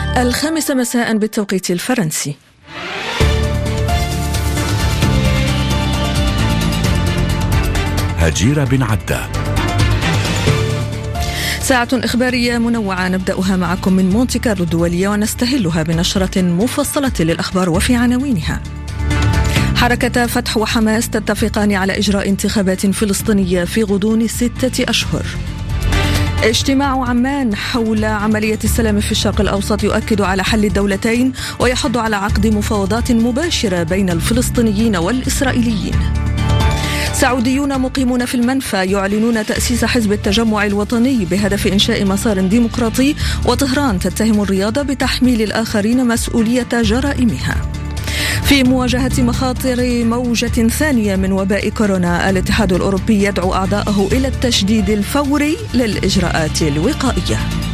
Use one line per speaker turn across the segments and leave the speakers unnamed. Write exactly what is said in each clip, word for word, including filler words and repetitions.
الخامسة مساء بالتوقيت الفرنسي.
هجيرة بن عدة.
ساعة إخبارية منوعة نبدأها معكم من مونتي كارلو الدولية، ونستهلها بنشرة مفصلة للأخبار وفي عناوينها. حركة فتح وحماس تتفقان على إجراء انتخابات فلسطينية في غضون ستة أشهر. اجتماع عمان حول عملية السلام في الشرق الأوسط يؤكد على حل الدولتين ويحض على عقد مفاوضات مباشرة بين الفلسطينيين والإسرائيليين. سعوديون مقيمون في المنفى يعلنون تأسيس حزب التجمع الوطني بهدف إنشاء مسار ديمقراطي، وطهران تتهم الرياض بتحميل الآخرين مسؤولية جرائمها. في مواجهة مخاطر موجة ثانية من وباء كورونا، الاتحاد الأوروبي يدعو أعضاءه إلى التشديد الفوري للإجراءات الوقائية.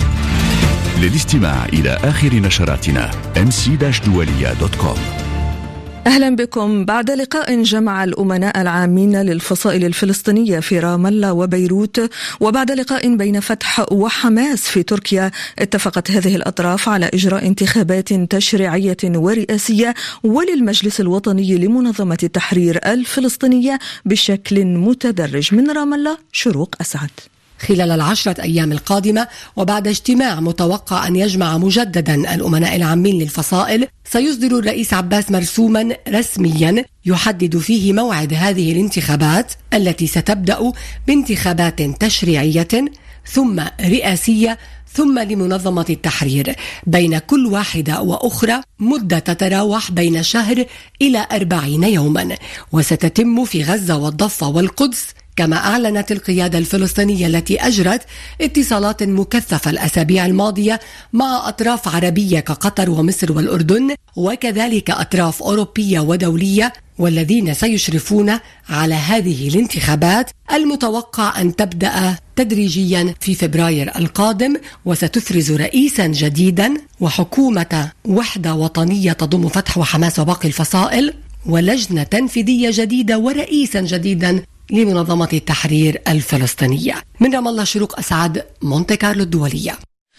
للاستماع إلى آخر نشراتنا إم سي دولية دوت كوم.
أهلا بكم. بعد لقاء جمع الأمناء العامين للفصائل الفلسطينية في رام الله وبيروت، وبعد لقاء بين فتح وحماس في تركيا، اتفقت هذه الأطراف على إجراء انتخابات تشريعية ورئاسية وللمجلس الوطني لمنظمة التحرير الفلسطينية بشكل متدرج. من رام الله شروق أسعد.
خلال العشرة أيام القادمة، وبعد اجتماع متوقع أن يجمع مجددا الأمناء العامين للفصائل، سيصدر الرئيس عباس مرسوما رسميا يحدد فيه موعد هذه الانتخابات التي ستبدأ بانتخابات تشريعية ثم رئاسية ثم لمنظمة التحرير، بين كل واحدة وأخرى مدة تتراوح بين شهر إلى أربعين يوما، وستتم في غزة والضفة والقدس. كما أعلنت القيادة الفلسطينية التي أجرت اتصالات مكثفة الأسابيع الماضية مع أطراف عربية كقطر ومصر والأردن، وكذلك أطراف أوروبية ودولية، والذين سيشرفون على هذه الانتخابات المتوقع أن تبدأ تدريجيا في فبراير القادم، وستفرز رئيسا جديدا وحكومة وحدة وطنية تضم فتح وحماس وباقي الفصائل، ولجنة تنفيذية جديدة ورئيسا جديدا لمنظمة التحرير الفلسطينية. من رام الله شروق أسعد، مونتي كارلو الدولية.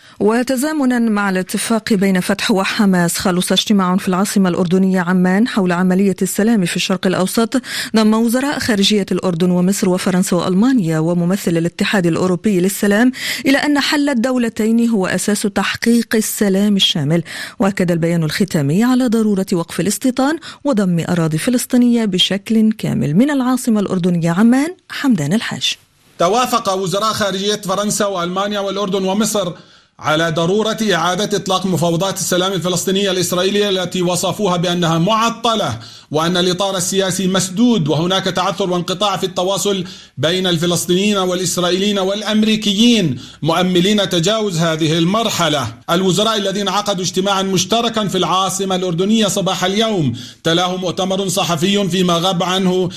وتزامنا مع الاتفاق بين فتح وحماس، خلص اجتماع في العاصمة الأردنية عمان حول عملية السلام في الشرق الأوسط ضم وزراء خارجية الأردن ومصر وفرنسا وألمانيا وممثل الاتحاد الأوروبي للسلام إلى أن حل الدولتين هو أساس تحقيق السلام الشامل. وأكد البيان الختامي على ضرورة وقف الاستيطان وضم أراضي فلسطينية بشكل كامل. من العاصمة الأردنية عمان حمدان الحاج.
توافق وزراء خارجية فرنسا وألمانيا والأردن ومصر على ضرورة إعادة إطلاق مفاوضات السلام الفلسطينية الإسرائيلية التي وصفوها بأنها معطلة، وأن الإطار السياسي مسدود وهناك تعثر وانقطاع في التواصل بين الفلسطينيين والإسرائيليين والأمريكيين، مؤملين تجاوز هذه المرحلة. الوزراء الذين عقدوا اجتماعا مشتركا في العاصمة الأردنية صباح اليوم تلاه مؤتمر صحفي فيما غاب عنه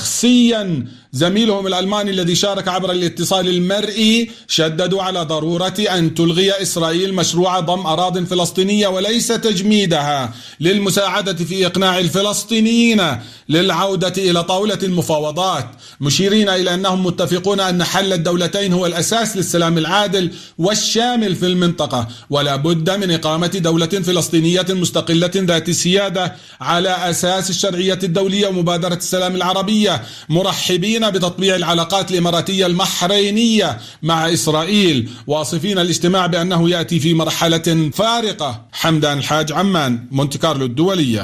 شخصيا زميلهم الألماني الذي شارك عبر الاتصال المرئي، شددوا على ضرورة أن تلغي إسرائيل مشروع ضم أراضٍ فلسطينية وليس تجميدها، للمساعدة في إقناع الفلسطينيين للعودة إلى طاولة المفاوضات، مشيرين إلى أنهم متفقون أن حل الدولتين هو الأساس للسلام العادل والشامل في المنطقة، ولا بد من إقامة دولة فلسطينية مستقلة ذات سيادة على أساس الشرعية الدولية ومبادرة السلام العربية، مرحبين بتطبيع العلاقات الإماراتية المحرينية مع إسرائيل، واصفين الاجتماع بأنه يأتي في مرحلة فارقة. حمدان الحاج، عمان، مونتي كارلو الدولية.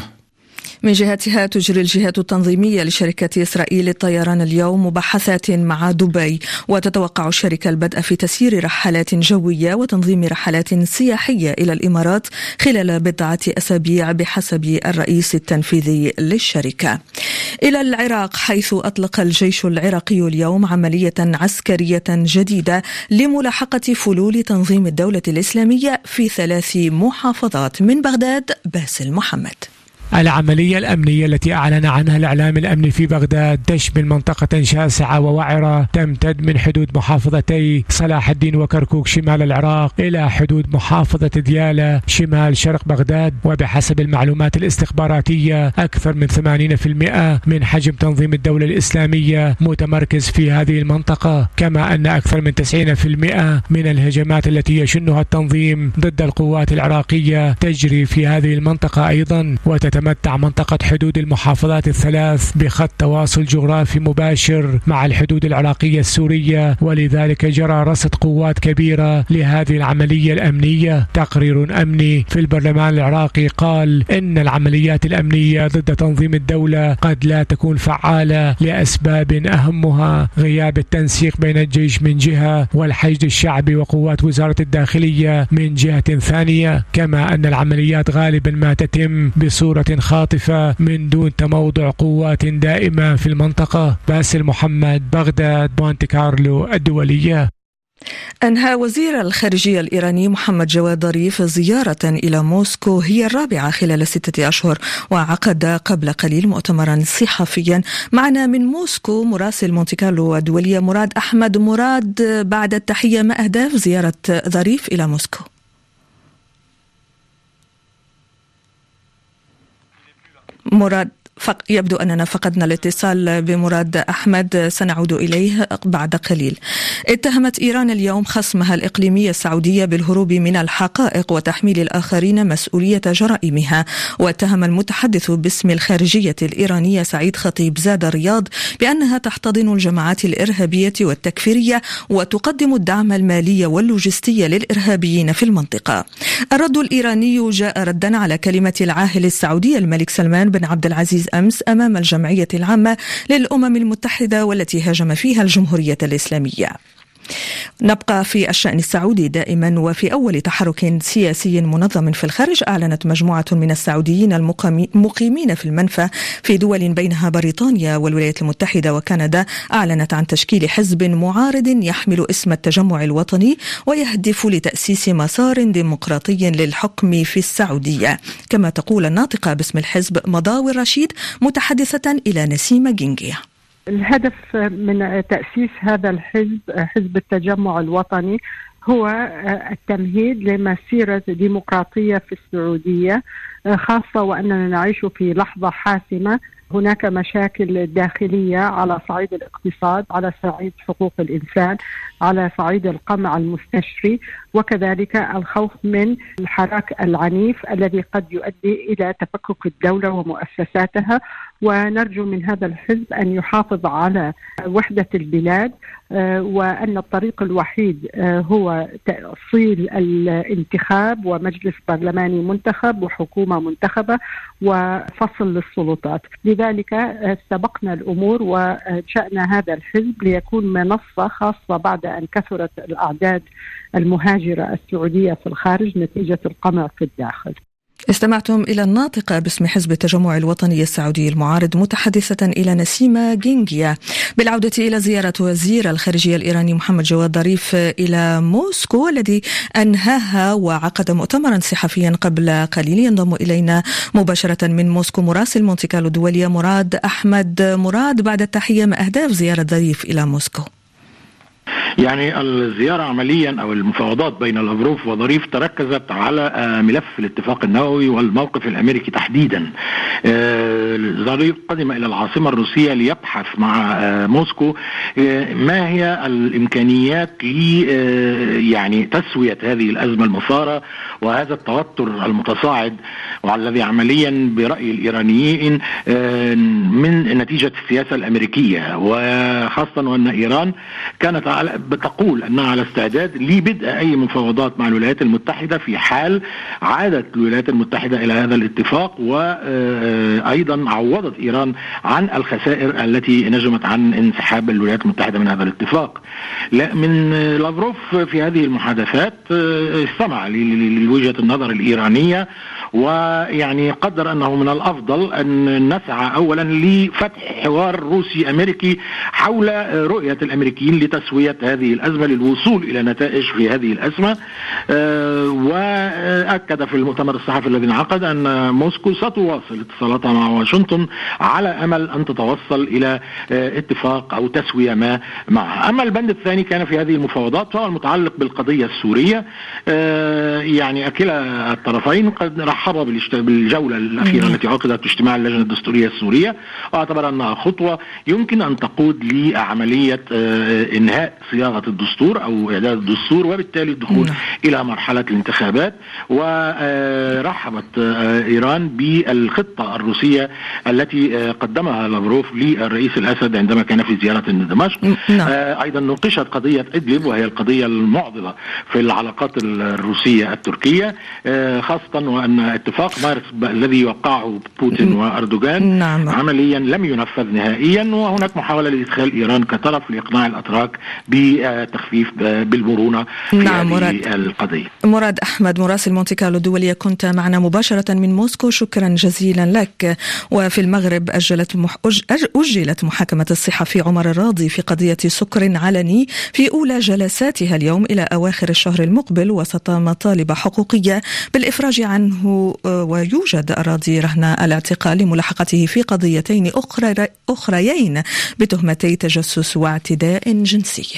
من جهتها تجري الجهات التنظيمية لشركة إسرائيل الطيران اليوم مباحثات مع دبي، وتتوقع الشركة البدء في تسيير رحلات جوية وتنظيم رحلات سياحية إلى الإمارات خلال بضعة أسابيع بحسب الرئيس التنفيذي للشركة. إلى العراق، حيث أطلق الجيش العراقي اليوم عملية عسكرية جديدة لملاحقة فلول تنظيم الدولة الإسلامية في ثلاث محافظات. من بغداد باسل محمد.
العملية الأمنية التي أعلن عنها الإعلام الأمني في بغداد تشمل منطقة شاسعة ووعرة تمتد من حدود محافظتي صلاح الدين وكركوك شمال العراق إلى حدود محافظة ديالى شمال شرق بغداد. وبحسب المعلومات الاستخباراتية أكثر من ثمانين بالمئة من حجم تنظيم الدولة الإسلامية متمركز في هذه المنطقة، كما أن أكثر من تسعين بالمئة من الهجمات التي يشنها التنظيم ضد القوات العراقية تجري في هذه المنطقة أيضا. وتتمتع منطقة حدود المحافظات الثلاث بخط تواصل جغرافي مباشر مع الحدود العراقية السورية، ولذلك جرى رصد قوات كبيرة لهذه العملية الأمنية. تقرير أمني في البرلمان العراقي قال إن العمليات الأمنية ضد تنظيم الدولة قد لا تكون فعالة لأسباب أهمها غياب التنسيق بين الجيش من جهة والحشد الشعبي وقوات وزارة الداخلية من جهة ثانية، كما أن العمليات غالبا ما تتم بصورة خاطفة من دون تموضع قوات دائمة في المنطقة. باسل محمد، بغداد، مونتي كارلو الدولية.
أنهى وزير الخارجية الإيراني محمد جواد ظريف زيارة إلى موسكو هي الرابعة خلال ستة أشهر، وعقد قبل قليل مؤتمرا صحفيا. معنا من موسكو مراسل مونتي كارلو الدولية مراد أحمد. مراد، بعد التحية، ما أهداف زيارة ظريف إلى موسكو؟ مراد، يبدو أننا فقدنا الاتصال بمراد أحمد، سنعود إليه بعد قليل. اتهمت إيران اليوم خصمها الإقليمي السعودية بالهروب من الحقائق وتحميل الآخرين مسؤولية جرائمها. واتهم المتحدث باسم الخارجية الإيرانية سعيد خطيب زاد الرياض بأنها تحتضن الجماعات الإرهابية والتكفيرية وتقدم الدعم المالي واللوجستي للإرهابيين في المنطقة. الرد الإيراني جاء ردا على كلمة العاهل السعودي الملك سلمان بن عبد العزيز أمس أمام الجمعية العامة للأمم المتحدة والتي هاجم فيها الجمهورية الإسلامية. نبقى في الشأن السعودي دائما. وفي أول تحرك سياسي منظم في الخارج، أعلنت مجموعة من السعوديين المقيمين في المنفى في دول بينها بريطانيا والولايات المتحدة وكندا، أعلنت عن تشكيل حزب معارض يحمل اسم التجمع الوطني ويهدف لتأسيس مسار ديمقراطي للحكم في السعودية. كما تقول الناطقة باسم الحزب مضاوي الرشيد متحدثة إلى نسيمة جنجية.
الهدف من تأسيس هذا الحزب، حزب التجمع الوطني، هو التمهيد لمسيرة ديمقراطية في السعودية، خاصة وأننا نعيش في لحظة حاسمة. هناك مشاكل داخلية على صعيد الاقتصاد، على صعيد حقوق الإنسان، على صعيد القمع المستشري، وكذلك الخوف من الحراك العنيف الذي قد يؤدي إلى تفكك الدولة ومؤسساتها. ونرجو من هذا الحزب أن يحافظ على وحدة البلاد، وأن الطريق الوحيد هو تأصيل الانتخاب ومجلس برلماني منتخب وحكومة منتخبة وفصل للسلطات. لذلك سبقنا الأمور وشأن هذا الحزب ليكون منصة خاصة بعد أن كثرت الأعداد المهاجرة السعودية في الخارج نتيجة القمع في الداخل.
استمعتم إلى الناطقة باسم حزب التجمع الوطني السعودي المعارض متحدثة إلى نسيمة جينجيا. بالعودة إلى زيارة وزير الخارجية الإيراني محمد جواد ظريف إلى موسكو الذي أنهاها وعقد مؤتمرا صحفيا قبل قليل، ينضم إلينا مباشرة من موسكو مراسل مونتي كارلو الدولية مراد أحمد. مراد، بعد التحية، ما أهداف زيارة ظريف إلى موسكو؟
يعني الزيارة عمليا أو المفاوضات بين لافروف وظريف تركزت على ملف الاتفاق النووي والموقف الأمريكي تحديدا. ظريف قدم إلى العاصمة الروسية ليبحث مع موسكو ما هي الإمكانيات ل يعني تسوية هذه الأزمة المثارة وهذا التوتر المتصاعد والذي عمليا برأي الإيرانيين من نتيجة السياسة الأمريكية، وخاصة وأن إيران كانت بتقول أنها على استعداد لبدء أي مفاوضات مع الولايات المتحدة في حال عادت الولايات المتحدة إلى هذا الاتفاق. وأيضا عوضت إيران عن الخسائر التي نجمت عن انسحاب الولايات المتحدة من هذا الاتفاق. لا من لافروف في هذه المحادثات استمع لوجهة النظر الإيرانية ويعني قدر أنه من الأفضل أن نسعى أولا لفتح حوار روسي أمريكي حول رؤية الأمريكيين لتسوية هذه الأزمة للوصول إلى نتائج في هذه الأزمة. وأكد في المؤتمر الصحفي الذي انعقد أن موسكو ستواصل اتصالاتها مع واشنطن على أمل أن تتوصل إلى اتفاق أو تسوية ما معها. أما البند الثاني كان في هذه المفاوضات فهو المتعلق بالقضية السورية. يعني كلا الطرفين قد رحبوا بالجولة الأخيرة التي عقدت باجتماع اللجنة الدستورية السورية، واعتبر أنها خطوة يمكن أن تقود لعملية إنهاء صياغة الدستور أو إعداد الدستور وبالتالي الدخول إلى مرحلة الانتخابات. ورحبت إيران بالخطة الروسية التي قدمها لافروف للرئيس الأسد عندما كان في زيارة دمشق. أيضا ناقشت قضية إدلب وهي القضية المعضلة في العلاقات الروسية التركية، خاصة وأن اتفاق مارس الذي يوقعه بوتين وأردوغان نعم. عمليا لم ينفذ نهائيا، وهناك محاولة لإدخال إيران كطرف لإقناع الأتراك بتخفيف بالمرونة في نعم. هذه مراد. القضية.
مراد أحمد مراسل مونتي كارلو الدولية، كنت معنا مباشرة من موسكو، شكرا جزيلا لك. وفي المغرب أجلت مح... أجلت محاكمة الصحفي عمر الراضي في قضية سكر علني في أولى جلساتها اليوم إلى أواخر الشهر المقبل، وسط مطالب حقوقية بالإفراج عنه. ويوجد الراضي رهن الاعتقال لملاحقته في قضيتين أخرى أخريين بتهمتي تجسس واعتداء جنسي.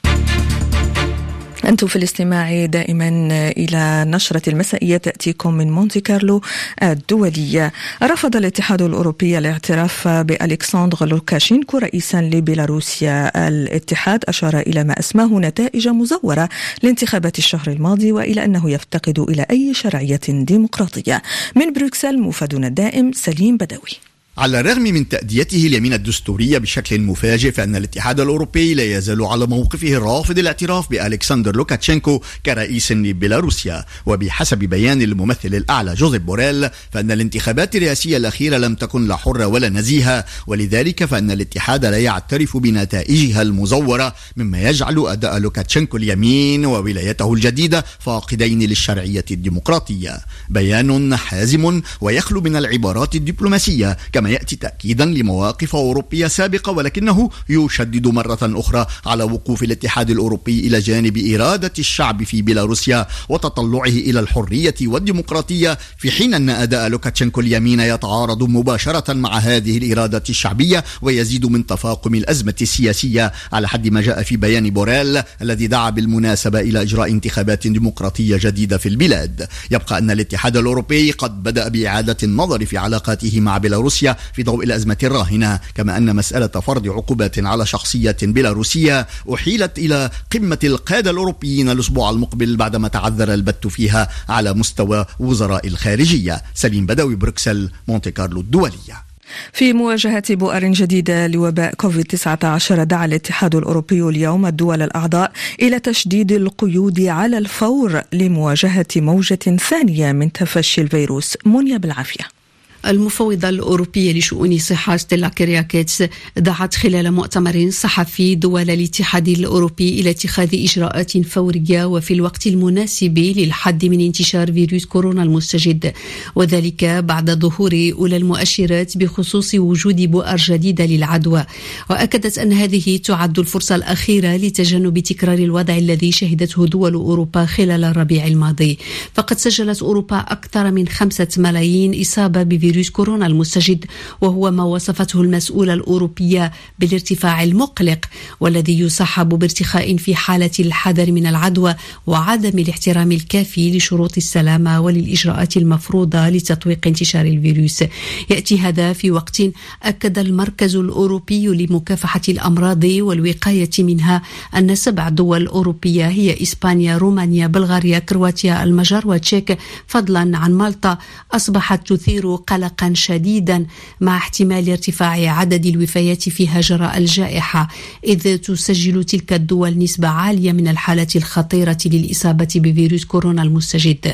أنتم في الاستماع دائما إلى نشرة المسائية تأتيكم من مونتي كارلو الدولية. رفض الاتحاد الأوروبي الاعتراف بألكسندر لوكاشينكو رئيسا لبيلاروسيا. الاتحاد أشار إلى ما أسماه نتائج مزورة لانتخابات الشهر الماضي، وإلى أنه يفتقد إلى أي شرعية ديمقراطية. من بروكسل مفادنا الدائم سليم بدوي.
على الرغم من تأديته اليمين الدستورية بشكل مفاجئ، فإن الاتحاد الأوروبي لا يزال على موقفه الرافض الاعتراف بألكسندر لوكاشينكو كرئيس لبيلاروسيا. وبحسب بيان الممثل الأعلى جوزيف بوريل، فإن الانتخابات الرئاسية الأخيرة لم تكن لا حرة ولا نزيهة، ولذلك فإن الاتحاد لا يعترف بنتائجها المزورة، مما يجعل أداء لوكاشينكو اليمين وولايته الجديدة فاقدين للشرعية الديمقراطية. بيان حازم ويخلو من العبارات الدبلوماسية، كما يأتي تأكيدا لمواقف أوروبية سابقة، ولكنه يشدد مرة أخرى على وقوف الاتحاد الأوروبي إلى جانب إرادة الشعب في بيلاروسيا وتطلعه إلى الحرية والديمقراطية، في حين أن أداء لوكاشينكو اليمين يتعارض مباشرة مع هذه الإرادة الشعبية ويزيد من تفاقم الأزمة السياسية، على حد ما جاء في بيان بوريل الذي دعا بالمناسبة إلى إجراء انتخابات ديمقراطية جديدة في البلاد. يبقى أن الاتحاد الأوروبي قد بدأ بإعادة النظر في علاقاته مع بيلاروسيا في ضوء الأزمة الراهنة، كما أن مسألة فرض عقوبات على شخصية بيلاروسية أحيلت إلى قمة القادة الأوروبيين الأسبوع المقبل بعدما تعذر البت فيها على مستوى وزراء الخارجية. سليم بدوي، بروكسل، مونتي كارلو الدولية.
في مواجهة بؤر جديدة لوباء كوفيد تسعة عشر، دعا الاتحاد الأوروبي اليوم الدول الأعضاء إلى تشديد القيود على الفور لمواجهة موجة ثانية من تفشي الفيروس. منيا بالعافية.
المفوضة الأوروبية لشؤون الصحة ستيلا كيرياكيتس دعت خلال مؤتمر صحفي دول الاتحاد الأوروبي إلى اتخاذ إجراءات فورية وفي الوقت المناسب للحد من انتشار فيروس كورونا المستجد، وذلك بعد ظهور أولى المؤشرات بخصوص وجود بؤر جديدة للعدوى. وأكدت أن هذه تعد الفرصة الأخيرة لتجنب تكرار الوضع الذي شهدته دول أوروبا خلال الربيع الماضي. فقد سجلت أوروبا أكثر من خمسة ملايين إصابة بفيروس فيروس كورونا المستجد، وهو ما وصفته المسؤولة الأوروبية بالارتفاع المقلق، والذي يصاحب بارتخاء في حالة الحذر من العدوى وعدم الاحترام الكافي لشروط السلامة وللإجراءات المفروضة لتطويق انتشار الفيروس. يأتي هذا في وقت أكد المركز الأوروبي لمكافحة الأمراض والوقاية منها أن سبع دول أوروبية هي إسبانيا، رومانيا، بلغاريا، كرواتيا، المجر وتشيك، فضلا عن مالطا، أصبحت تثير قلقا شديدا مع احتمال ارتفاع عدد الوفيات فيها جراء الجائحة، إذ تسجل تلك الدول نسبة عالية من الحالات الخطيرة للإصابة بفيروس كورونا المستجد.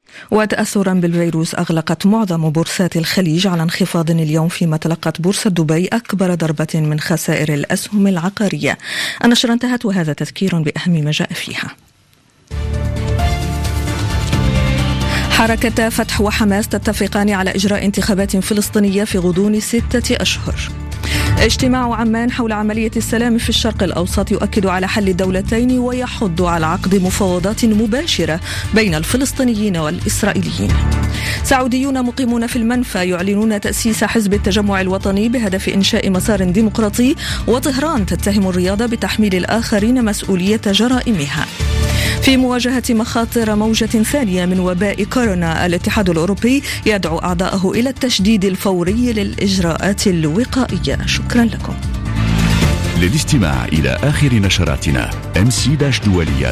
وتأثرا بالفيروس أغلقت معظم بورصات الخليج على انخفاض اليوم، فيما تلقت بورصة دبي أكبر ضربة من خسائر الأسهم العقارية. النشرة انتهت، وهذا تذكير بأهم ما جاء فيها. حركة فتح وحماس تتفقان على إجراء انتخابات فلسطينية في غضون ستة أشهر. اجتماع عمان حول عملية السلام في الشرق الأوسط يؤكد على حل الدولتين ويحض على عقد مفاوضات مباشرة بين الفلسطينيين والإسرائيليين. سعوديون مقيمون في المنفى يعلنون تأسيس حزب التجمع الوطني بهدف إنشاء مسار ديمقراطي، وطهران تتهم الرياض بتحميل الآخرين مسؤولية جرائمها. في مواجهة مخاطر موجة ثانية من وباء كورونا، الاتحاد الأوروبي يدعو أعضاءه إلى التشديد الفوري للإجراءات الوقائية. شكرا لكم.
للاستماع إلى آخر نشراتنا إم سي دولية